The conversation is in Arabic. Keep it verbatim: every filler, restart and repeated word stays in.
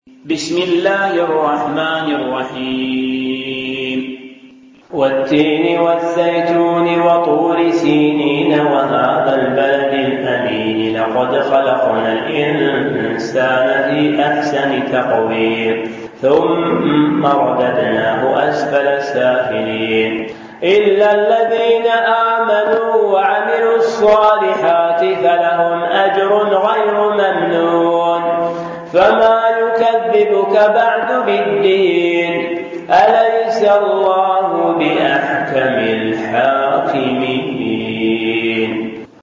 بسم الله الرحمن الرحيم والتين والزيتون وطور سينين وهذا البلد الأمين لقد خلقنا الإنسان في أحسن تقويم ثم رددناه أسفل سافلين إلا الذين آمنوا وعملوا الصالحات فلهم أجر غير ممنون فما يكذبك بعد بالدين أليس الله بأحكم الحاكمين.